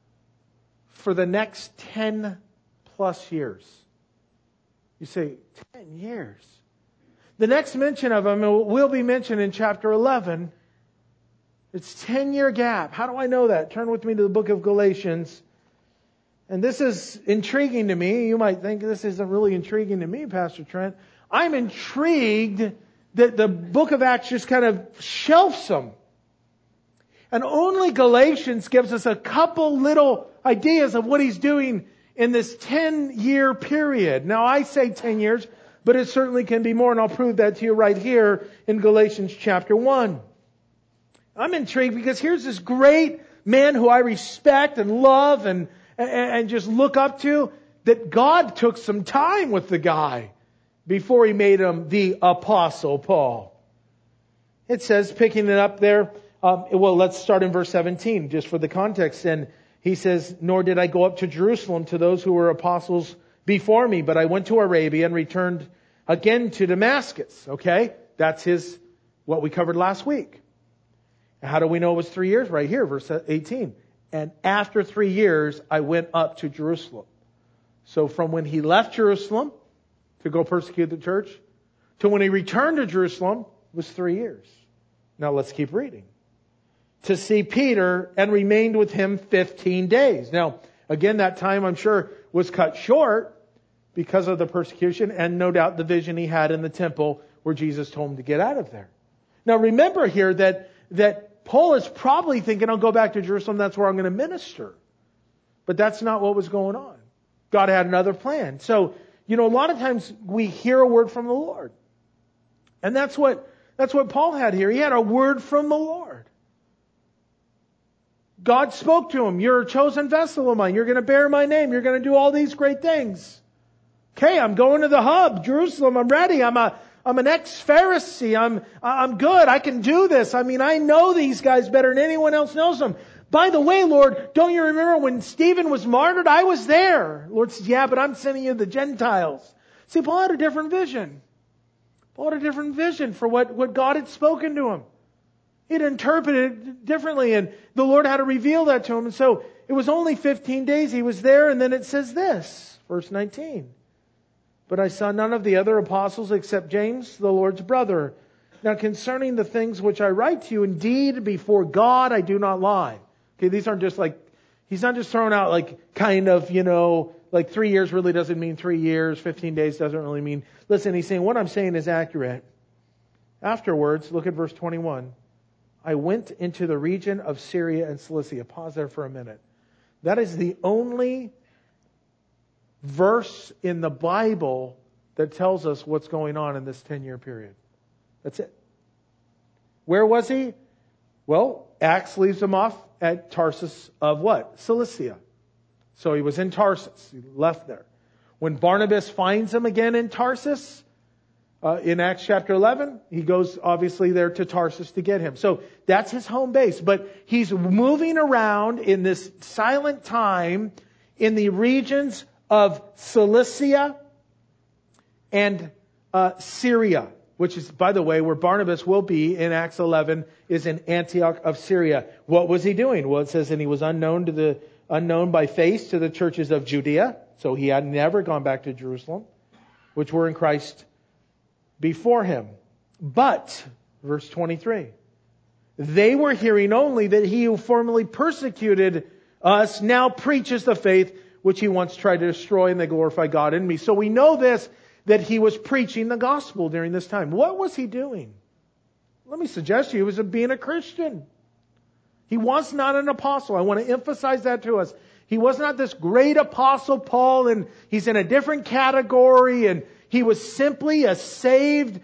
for the next ten plus years. You say, ten years? The next mention of him will be mentioned in chapter eleven. It's ten year gap. How do I know that? Turn with me to the book of Galatians. And this is intriguing to me. You might think this isn't really intriguing to me, Pastor Trent. I'm intrigued that the book of Acts just kind of shelves them. And only Galatians gives us a couple little ideas of what he's doing in this ten year period. Now I say ten years, but it certainly can be more, and I'll prove that to you right here in Galatians chapter one. I'm intrigued because here's this great man who I respect and love and, and, and just look up to, that God took some time with the guy before he made him the Apostle Paul. It says, picking it up there, um, well, let's start in verse seventeen, just for the context. And he says, nor did I go up to Jerusalem to those who were apostles before me, but I went to Arabia and returned again to Damascus. Okay? That's his, what we covered last week. How do we know it was three years? Right here, verse eighteen. And after three years, I went up to Jerusalem. So from when he left Jerusalem to go persecute the church, to when he returned to Jerusalem was three years. Now let's keep reading. To see Peter, and remained with him fifteen days. Now, again, that time I'm sure was cut short because of the persecution and no doubt the vision he had in the temple where Jesus told him to get out of there. Now remember here that, that Paul is probably thinking, I'll go back to Jerusalem, that's where I'm going to minister. But that's not what was going on. God had another plan. So, you know, a lot of times we hear a word from the Lord. And that's what, that's what Paul had here. He had a word from the Lord. God spoke to him. You're a chosen vessel of mine. You're going to bear my name. You're going to do all these great things. Okay, I'm going to the hub, Jerusalem. I'm ready. I'm a, I'm an ex-Pharisee. I'm, I'm good. I can do this. I mean, I know these guys better than anyone else knows them. By the way, Lord, don't you remember when Stephen was martyred? I was there. Lord says, yeah, but I'm sending you the Gentiles. See, Paul had a different vision. Paul had a different vision for what, what God had spoken to him. He'd interpreted it differently, and the Lord had to reveal that to him. And so it was only fifteen days he was there, and then it says this, verse nineteen. But I saw none of the other apostles except James, the Lord's brother. Now concerning the things which I write to you, indeed before God I do not lie. Okay, these aren't just like, he's not just throwing out like kind of, you know, like three years really doesn't mean three years, fifteen days doesn't really mean. Listen, he's saying what I'm saying is accurate. Afterwards, look at verse twenty-one. I went into the region of Syria and Cilicia. Pause there for a minute. That is the only verse in the Bible that tells us what's going on in this ten-year period. That's it. Where was he? Well, Acts leaves him off at Tarsus of what? Cilicia. So he was in Tarsus. He left there. When Barnabas finds him again in Tarsus, Uh, in Acts chapter eleven, he goes obviously there to Tarsus to get him. So that's his home base. But he's moving around in this silent time in the regions of Cilicia and uh, Syria, which is, by the way, where Barnabas will be in Acts eleven, is in Antioch of Syria. What was he doing? Well, it says, and he was unknown to the unknown by face to the churches of Judea. So he had never gone back to Jerusalem, which were in Christ before him. But, verse twenty-three, they were hearing only that he who formerly persecuted us now preaches the faith which he once tried to destroy, and they glorify God in me. So we know this, that he was preaching the gospel during this time. What was he doing? Let me suggest to you, he was being a Christian. He was not an apostle. I want to emphasize that to us. He was not this great apostle Paul, and he's in a different category, and he was simply a saved,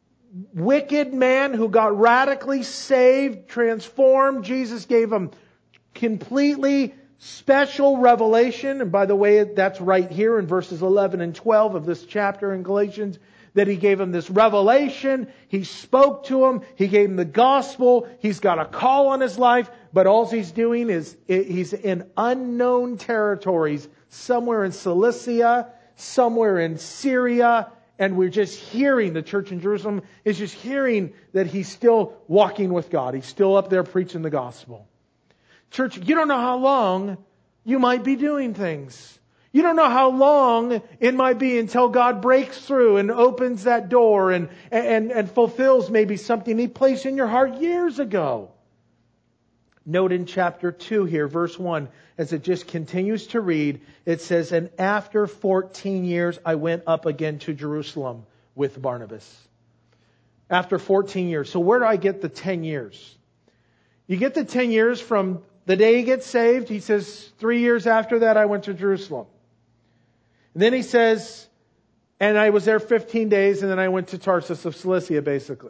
wicked man who got radically saved, transformed. Jesus gave him completely special revelation. And by the way, that's right here in verses eleven and twelve of this chapter in Galatians, that he gave him this revelation. He spoke to him. He gave him the gospel. He's got a call on his life. But all he's doing is he's in unknown territories, somewhere in Cilicia, somewhere in Syria, and we're just hearing, the church in Jerusalem is just hearing that he's still walking with God. He's still up there preaching the gospel. Church, you don't know how long you might be doing things. You don't know how long it might be until God breaks through and opens that door and, and, and fulfills maybe something He placed in your heart years ago. Note in chapter two here, verse one, as it just continues to read, it says, and after fourteen years, I went up again to Jerusalem with Barnabas. After fourteen years. So where do I get the ten years? You get the ten years from the day he gets saved. He says, three years after that, I went to Jerusalem. And then he says, and I was there fifteen days, and then I went to Tarsus of Cilicia, basically.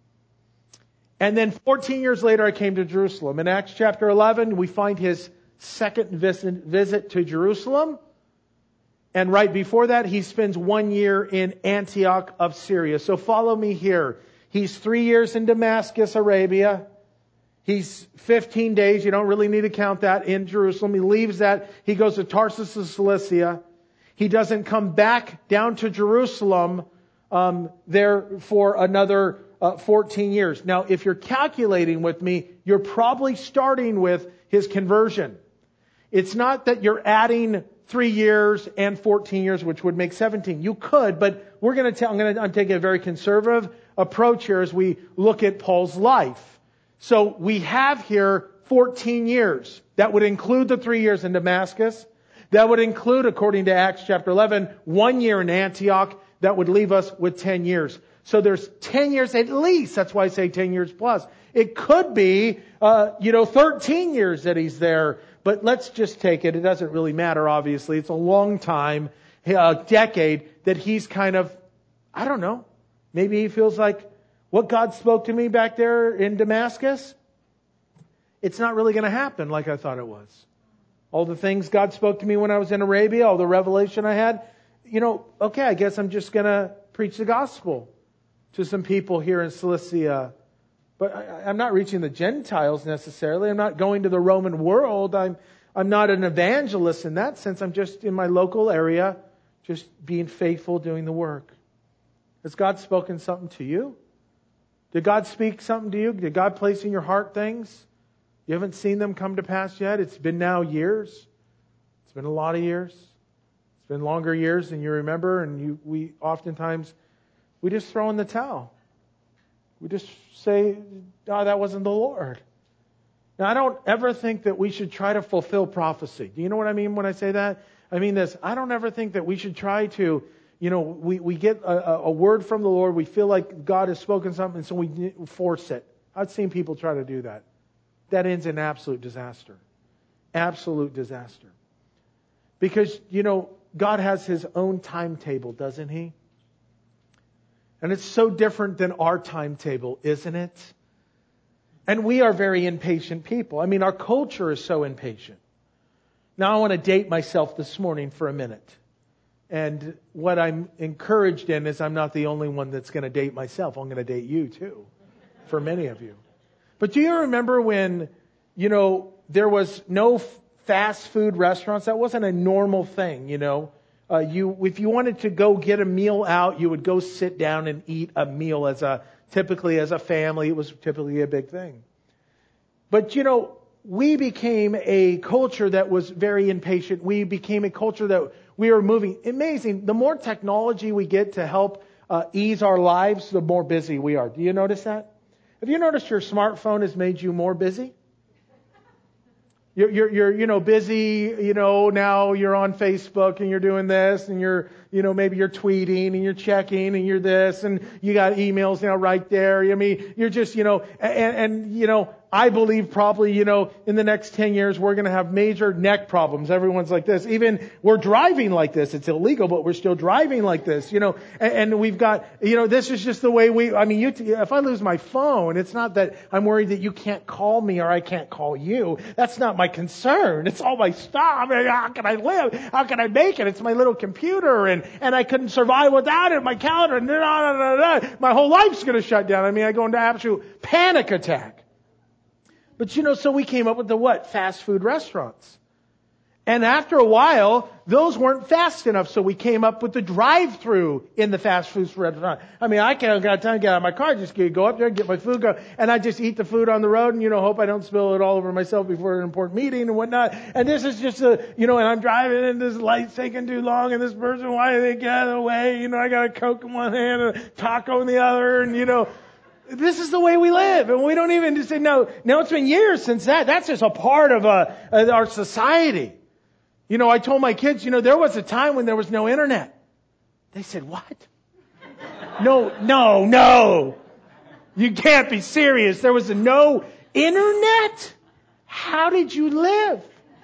And then fourteen years later, I came to Jerusalem. In Acts chapter eleven, we find his second visit, visit to Jerusalem. And right before that, he spends one year in Antioch of Syria. So follow me here. He's three years in Damascus, Arabia. He's fifteen days. You don't really need to count that in Jerusalem. He leaves that. He goes to Tarsus of Cilicia. He doesn't come back down to Jerusalem um, there for another uh, fourteen years. Now, if you're calculating with me, you're probably starting with his conversion. It's not that you're adding three years and fourteen years, which would make seventeen. You could, but we're going to tell, I'm going to I'm taking a very conservative approach here as we look at Paul's life. So we have here fourteen years. That would include the three years in Damascus. That would include, according to Acts chapter eleven, one year in Antioch. That would leave us with ten years. So there's ten years at least. That's why I say ten years plus. It could be, uh, you know, thirteen years that he's there. But let's just take it. It doesn't really matter, obviously. It's a long time, a decade that he's kind of, I don't know, maybe he feels like what God spoke to me back there in Damascus, it's not really going to happen like I thought it was. All the things God spoke to me when I was in Arabia, all the revelation I had, you know, okay, I guess I'm just going to preach the gospel to some people here in Cilicia. But I, I'm not reaching the Gentiles necessarily. I'm not going to the Roman world. I'm I'm not an evangelist in that sense. I'm just in my local area, just being faithful, doing the work. Has God spoken something to you? Did God speak something to you? Did God place in your heart things? You haven't seen them come to pass yet? It's been now years. It's been a lot of years. It's been longer years than you remember, and you we oftentimes we just throw in the towel. We just say, oh, that wasn't the Lord. Now, I don't ever think that we should try to fulfill prophecy. Do you know what I mean when I say that? I mean this. I don't ever think that we should try to, you know, we, we get a, a word from the Lord. We feel like God has spoken something, so we force it. I've seen people try to do that. That ends in absolute disaster. Absolute disaster. Because, you know, God has His own timetable, doesn't He? And it's so different than our timetable, isn't it? And we are very impatient people. I mean, our culture is so impatient. Now, I want to date myself this morning for a minute. And what I'm encouraged in is I'm not the only one that's going to date myself. I'm going to date you too, for many of you. But do you remember when, you know, there was no fast food restaurants? That wasn't a normal thing, you know. Uh, you, if you wanted to go get a meal out, you would go sit down and eat a meal as a, typically as a family. It was typically a big thing. But, you know, we became a culture that was very impatient. We became a culture that we were moving. Amazing. The more technology we get to help uh, ease our lives, the more busy we are. Do you notice that? Have you noticed your smartphone has made you more busy? You're, you're, you're, you know, busy, you know, now you're on Facebook and you're doing this and you're, you know, maybe you're tweeting and you're checking and you're this and you got emails now right there. I mean, you're just, you know, and, and, you know, I believe probably, you know, in the next ten years, we're going to have major neck problems. Everyone's like this. Even we're driving like this. It's illegal, but we're still driving like this, you know, and, and we've got, you know, this is just the way we, I mean, you, if I lose my phone, it's not that I'm worried that you can't call me or I can't call you. That's not my concern. It's all my stuff. I mean, how can I live? How can I make it? It's my little computer and, and I couldn't survive without it. My calendar, and da, da, da, da. My whole life's going to shut down. I mean, I go into absolute panic attack. But you know, so we came up with the what? Fast food restaurants. And after a while, those weren't fast enough, so we came up with the drive-through in the fast food restaurant. I mean, I can't got time to get out of my car, just go up there, get my food, go, and I just eat the food on the road, and you know, hope I don't spill it all over myself before an important meeting and whatnot. And this is just a, you know, and I'm driving, and this light's taking too long, and this person, why do they get out of the way? You know, I got a Coke in one hand and a taco in the other, and you know. This is the way we live, and we don't even just say, no, no, it's been years since that. That's just a part of uh, our society. You know, I told my kids, you know, there was a time when there was no internet. They said, what? no, no, no. You can't be serious. There was a no internet? How did you live?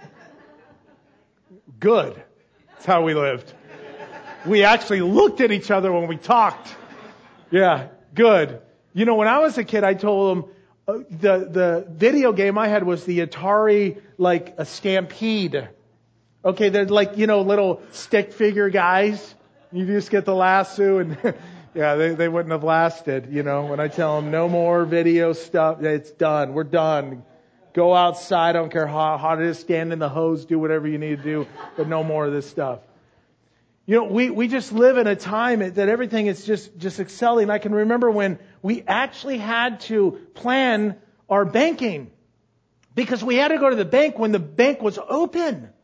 Good. That's how we lived. We actually looked at each other when we talked. Yeah, good. You know, when I was a kid, I told them uh, the the video game I had was the Atari, like a Stampede. Okay, they're like, you know, little stick figure guys. You just get the lasso and yeah, they, they wouldn't have lasted. You know, when I tell them no more video stuff, it's done. We're done. Go outside. I don't care how hot it is. Stand in the hose. Do whatever you need to do, but no more of this stuff. You know, we, we just live in a time that everything is just, just excelling. I can remember when we actually had to plan our banking because we had to go to the bank when the bank was open.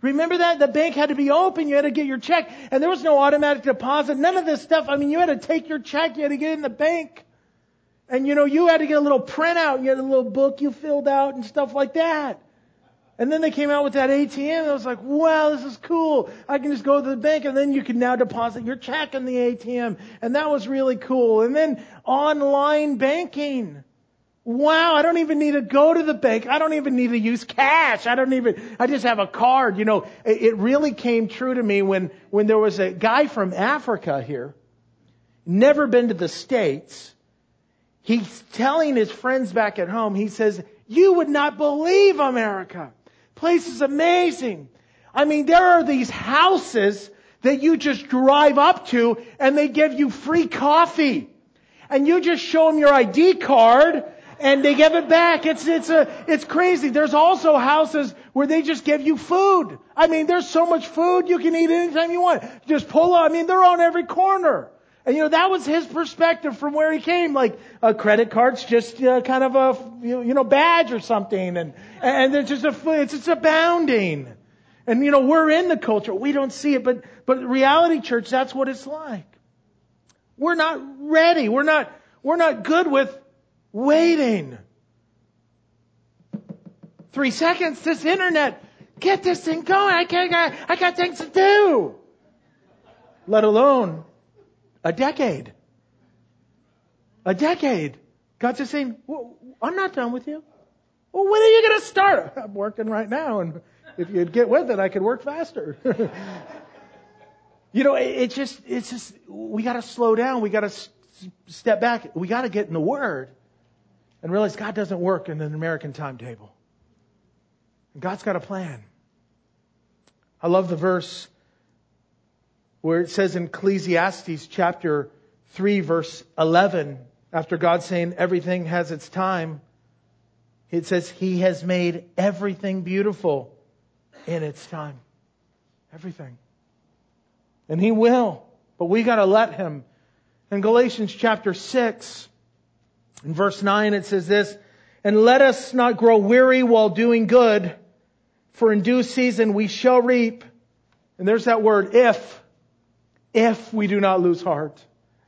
Remember that? The bank had to be open. You had to get your check. And there was no automatic deposit. None of this stuff. I mean, you had to take your check. You had to get it in the bank. And you know, you had to get a little printout. You had a little book you filled out and stuff like that. And then they came out with that A T M. And I was like, wow, this is cool. I can just go to the bank and then you can now deposit your check in the A T M. And that was really cool. And then online banking. Wow, I don't even need to go to the bank. I don't even need to use cash. I don't even, I just have a card. You know, it really came true to me when, when there was a guy from Africa here, never been to the States. He's telling his friends back at home, he says, you would not believe America. Place is amazing. I mean, there are these houses that you just drive up to and they give you free coffee. And you just show them your I D card and they give it back. It's, it's a, it's crazy. There's also houses where they just give you food. I mean, there's so much food you can eat anytime you want. Just pull up. I mean, they're on every corner. And you know, that was his perspective from where he came. Like, a credit card's just uh, kind of a, you know, badge or something. And, and it's just a, it's just abounding. And you know, we're in the culture. We don't see it. But, but reality church, that's what it's like. We're not ready. We're not, we're not good with waiting. Three seconds, this internet. Get this thing going. I can't, I, I got things to do. Let alone a decade. A decade. God's just saying, well, I'm not done with you. Well, when are you going to start? I'm working right now. And if you'd get with it, I could work faster. You know, it, it just, it's just, we got to slow down. We got to s- step back. We got to get in the Word and realize God doesn't work in an American timetable. And God's got a plan. I love the verse where it says in Ecclesiastes chapter three, verse eleven, after God saying everything has its time, it says He has made everything beautiful in its time. Everything. And He will. But we got to let Him. In Galatians chapter six, in verse nine, it says this, and let us not grow weary while doing good, for in due season we shall reap. And there's that word, if. If we do not lose heart.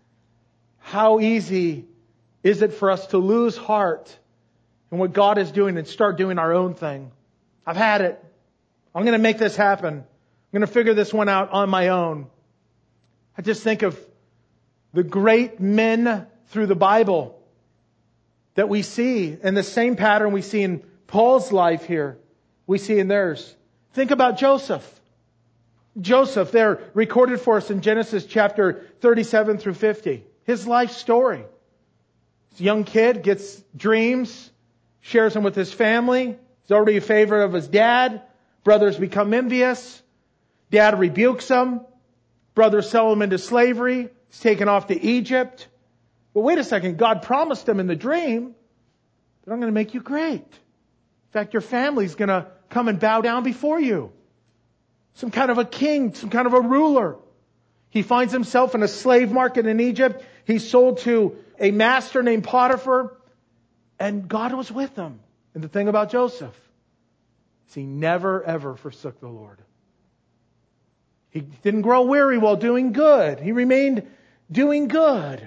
How easy is it for us to lose heart in what God is doing and start doing our own thing? I've had it. I'm going to make this happen. I'm going to figure this one out on my own. I just think of the great men through the Bible that we see, and the same pattern we see in Paul's life here, we see in theirs. Think about Joseph. Joseph, they're recorded for us in Genesis chapter thirty-seven through fifty. His life story. This young kid gets dreams, shares them with his family. He's already a favorite of his dad. Brothers become envious. Dad rebukes him. Brothers sell him into slavery. He's taken off to Egypt. But wait a second, God promised him in the dream that I'm going to make you great. In fact, your family's going to come and bow down before you. Some kind of a king, some kind of a ruler. He finds himself in a slave market in Egypt. He's sold to a master named Potiphar. And God was with him. And the thing about Joseph is he never ever forsook the Lord. He didn't grow weary while doing good. He remained doing good.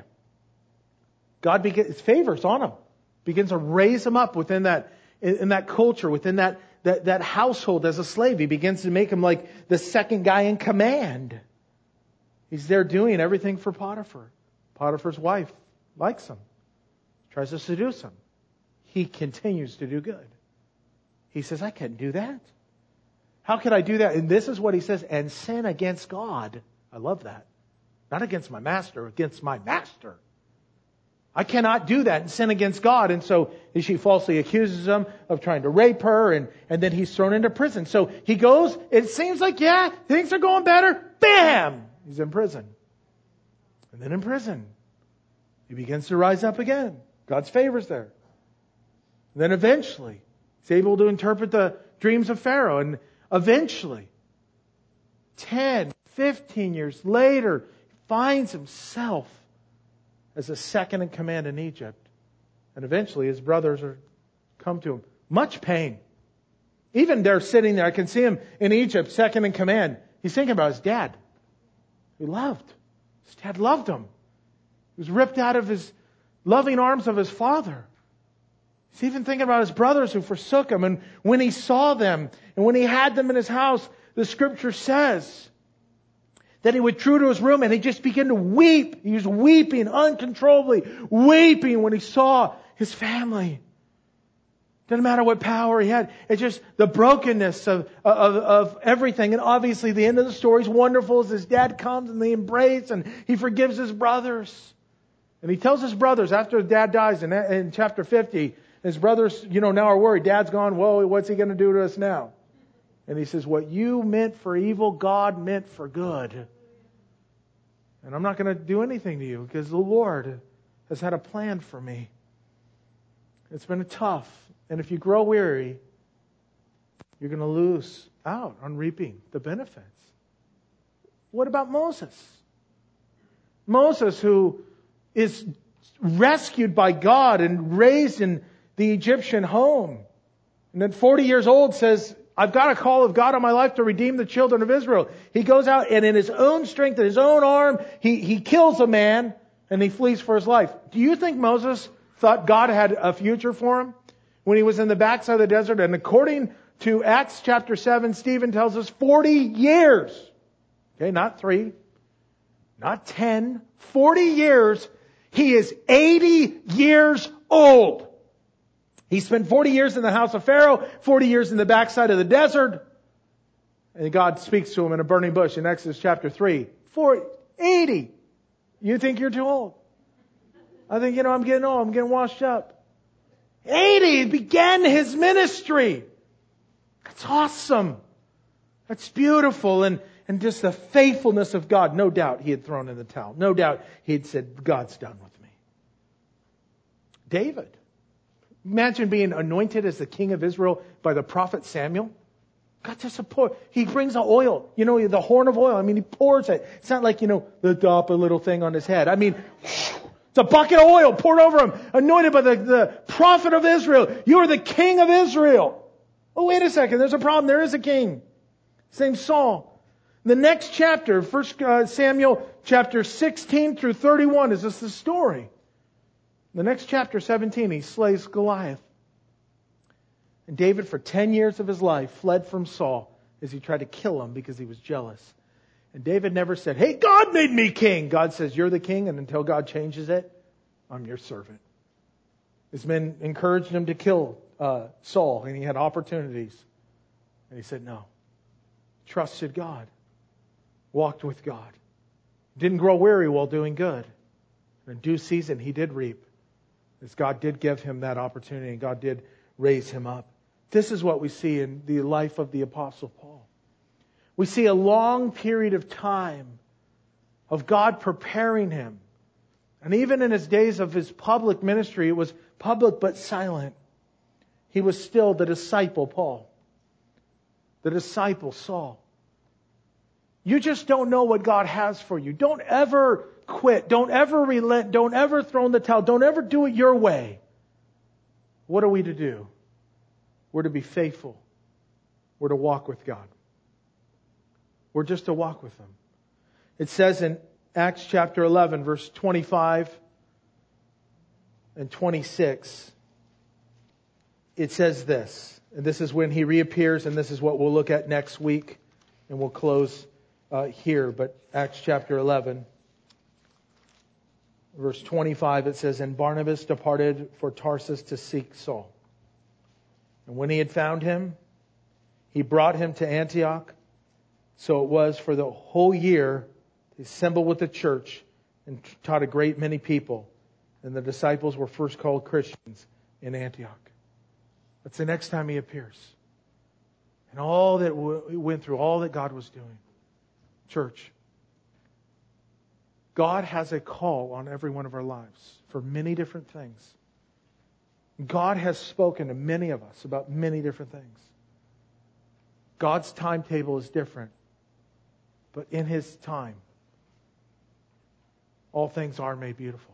God begins, favors on him. Begins to raise him up within that, in that culture, within that That, that household as a slave. He begins to make him like the second guy in command. He's there doing everything for Potiphar. Potiphar's wife likes him. Tries to seduce him. He continues to do good. He says, I can't do that. How could I do that? And this is what he says, and sin against God. I love that. Not against my master, against my master. I cannot do that and sin against God. And so she falsely accuses him of trying to rape her, and, and then he's thrown into prison. So he goes, it seems like, yeah, things are going better. Bam! He's in prison. And then in prison, he begins to rise up again. God's favor's there. And then eventually, he's able to interpret the dreams of Pharaoh. And eventually, ten, fifteen years later, he finds himself as a second in command in Egypt. And eventually his brothers are come to him. Much pain. Even there sitting there, I can see him in Egypt, second in command. He's thinking about his dad, who he loved. His dad loved him. He was ripped out of his loving arms of his father. He's even thinking about his brothers who forsook him. And when he saw them, and when he had them in his house, the scripture says that he withdrew to his room and he just began to weep. He was weeping uncontrollably, weeping when he saw his family. Doesn't matter what power he had. It's just the brokenness of, of, of everything. And obviously the end of the story is wonderful as his dad comes and they embrace and he forgives his brothers. And he tells his brothers after his dad dies in, in chapter fifty, his brothers, you know, now are worried. Dad's gone. Whoa, what's he going to do to us now? And he says, what you meant for evil, God meant for good. And I'm not going to do anything to you because the Lord has had a plan for me. It's been tough. And if you grow weary, you're going to lose out on reaping the benefits. What about Moses? Moses, who is rescued by God and raised in the Egyptian home. And then forty years old says, I've got a call of God on my life to redeem the children of Israel. He goes out and in his own strength, in his own arm, he, he kills a man and he flees for his life. Do you think Moses thought God had a future for him when he was in the backside of the desert? And according to Acts chapter seven, Stephen tells us forty years. Okay, not three, not ten, forty years. He is eighty years old. He spent forty years in the house of Pharaoh, forty years in the backside of the desert. And God speaks to him in a burning bush in Exodus chapter three. For eighty. You think you're too old? I think, you know, I'm getting old. I'm getting washed up. eighty began his ministry. That's awesome. That's beautiful. And, and just the faithfulness of God. No doubt he had thrown in the towel. No doubt he had said, God's done with me. David. Imagine being anointed as the king of Israel by the prophet Samuel. God to support. He brings the oil, you know, the horn of oil. I mean, he pours it. It's not like, you know, the drop a little thing on his head. I mean, it's a bucket of oil poured over him, anointed by the, the prophet of Israel. You are the king of Israel. Oh, wait a second. There's a problem. There is a king. His name's Saul. The next chapter, First Samuel chapter sixteen through thirty-one, is just the story. The next chapter, seventeen, he slays Goliath. And David, for ten years of his life, fled from Saul as he tried to kill him because he was jealous. And David never said, hey, God made me king. God says, you're the king, and until God changes it, I'm your servant. His men encouraged him to kill uh, Saul, and he had opportunities. And he said, no. Trusted God. Walked with God. Didn't grow weary while doing good. In due season, he did reap. As God did give him that opportunity and God did raise him up. This is what we see in the life of the Apostle Paul. We see a long period of time of God preparing him. And even in his days of his public ministry, it was public but silent. He was still the disciple Paul. The disciple Saul. You just don't know what God has for you. Don't ever quit. Don't ever relent. Don't ever throw in the towel. Don't ever do it your way. What are we to do? We're to be faithful. We're to walk with God. We're just to walk with Him. It says in Acts chapter eleven, verse twenty-five and twenty-six, it says this. And this is when He reappears, and this is what we'll look at next week. And we'll close uh, here. But Acts chapter eleven, verse twenty-five, it says, And Barnabas departed for Tarsus to seek Saul. And when he had found him, he brought him to Antioch. So it was for the whole year he assembled with the church and taught a great many people. And the disciples were first called Christians in Antioch. That's the next time he appears. And all that we went through, all that God was doing. Church, God has a call on every one of our lives for many different things. God has spoken to many of us about many different things. God's timetable is different. But in His time, all things are made beautiful.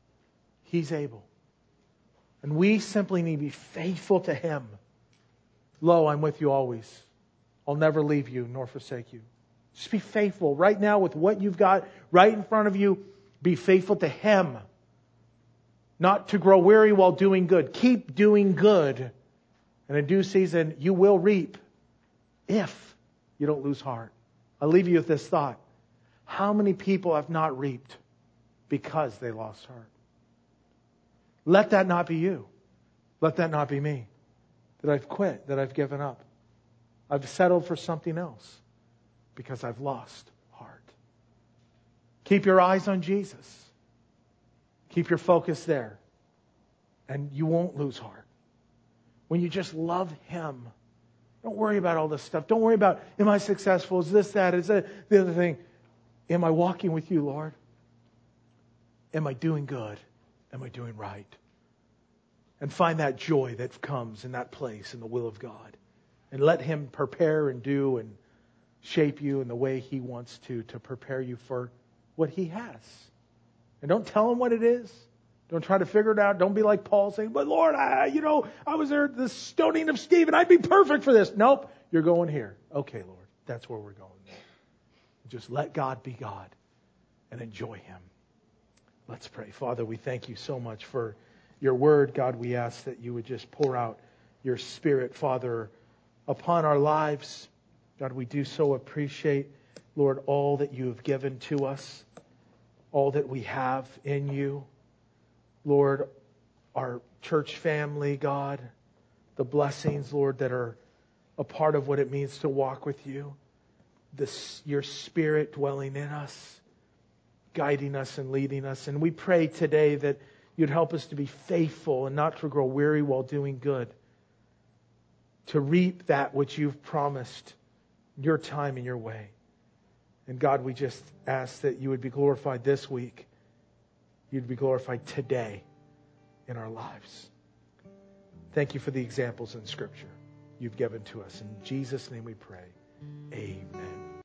He's able. And we simply need to be faithful to Him. Lo, I'm with you always. I'll never leave you nor forsake you. Just be faithful right now with what you've got right in front of you. Be faithful to Him. Not to grow weary while doing good. Keep doing good. And in due season, you will reap if you don't lose heart. I'll leave you with this thought. How many people have not reaped because they lost heart? Let that not be you. Let that not be me. That I've quit, that I've given up. I've settled for something else because I've lost heart. Keep your eyes on Jesus. Keep your focus there. And you won't lose heart. When you just love Him. Don't worry about all this stuff. Don't worry about, am I successful? Is this, that? Is that the other thing? Am I walking with you, Lord? Am I doing good? Am I doing right? And find that joy that comes in that place in the will of God. And let Him prepare and do and shape you in the way He wants to, to prepare you for what He has. And don't tell Him what it is. Don't try to figure it out. Don't be like Paul saying, but Lord, I, you know, I was there at the stoning of Stephen. I'd be perfect for this. Nope, you're going here. Okay, Lord, that's where we're going. Just let God be God and enjoy Him. Let's pray. Father, we thank you so much for your word. God, we ask that you would just pour out your Spirit, Father, upon our lives. God, we do so appreciate, Lord, all that you have given to us, all that we have in you. Lord, our church family, God, the blessings, Lord, that are a part of what it means to walk with you. This, your Spirit dwelling in us, guiding us and leading us. And we pray today that you'd help us to be faithful and not to grow weary while doing good. To reap that which you've promised, your time and your way. And God, we just ask that you would be glorified this week. You'd be glorified today in our lives. Thank you for the examples in Scripture you've given to us. In Jesus' name we pray. Amen.